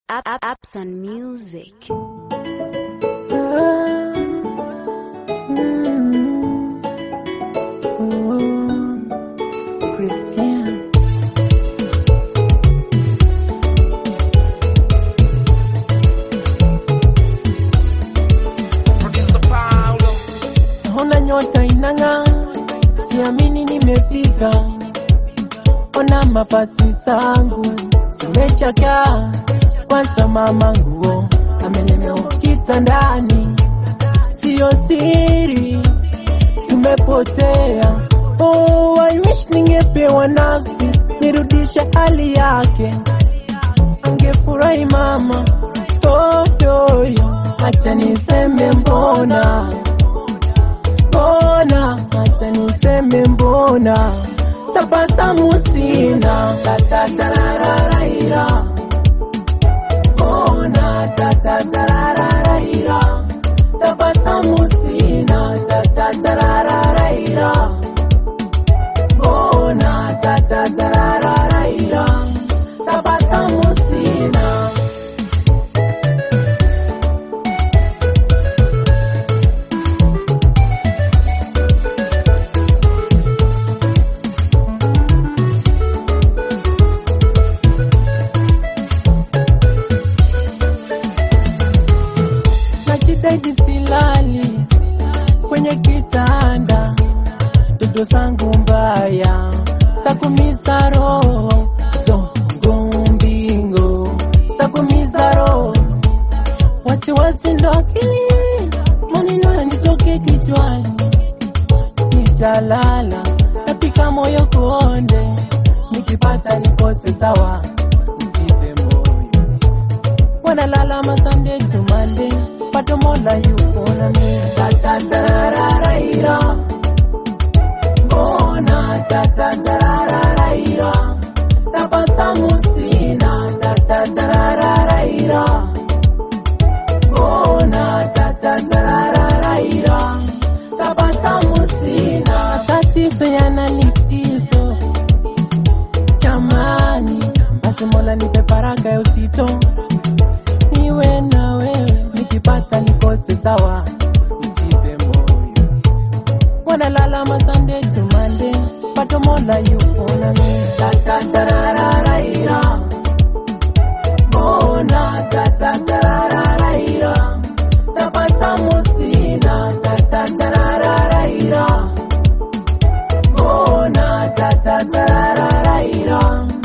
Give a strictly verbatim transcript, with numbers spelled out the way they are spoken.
Up, up, ups on music. Christian. Naona nyota inang'aa, siamini nimefika. Ona mavazi zangu zimechakaa, kwanza mama nguo amelemewa kitandani, sio siri tumepotea. Oh, I wish ningepewa nafsi nirudishe hali yake, angefurahi mama. Oh, yo, yo. Acha niseme mbona mbona, acha niseme mbona, tabasamu sina, tatatarararaira. Mbona tatatarararaira, tabasamu sina, tatatarararaira. Mbona tatatarararaira, tabasamu sina. Najitahidi silali kwenye kitanda, ndoto zangu mbaya zakumiza roho, zongo mbingo zakumiza roho, wasiwasi ndo akili, maneno yanitoke kichwani, nitalala katika moyo konde, nikipata nikose sawa, nisife moyo. Wanalala Sunday to Monday, pato Mola yuko na mimi. Tatatarararaira, mbona tatatarararaira, tabasamu sina, tatatarararaira. Mbona tatatarararaira, tabasamu sina. Tatizo yana likizo jamani, basi Mola nipe baraka ya usito, niwe na wewe, nikipata nikose sawa, nisife moyo. Wanalala Sunday to Monday, pato Mola yuko na mimi. Tatatarararaira, mbona tatatarararaira, tabasamu sina, tatatarararaira. Mbona tatatarararaira,